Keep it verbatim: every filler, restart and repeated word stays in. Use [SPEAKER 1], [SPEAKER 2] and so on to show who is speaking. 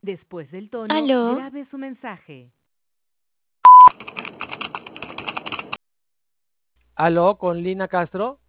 [SPEAKER 1] Después del tono,
[SPEAKER 2] ¿Aló?
[SPEAKER 1] grabe su mensaje.
[SPEAKER 3] Aló, con Lina Castro.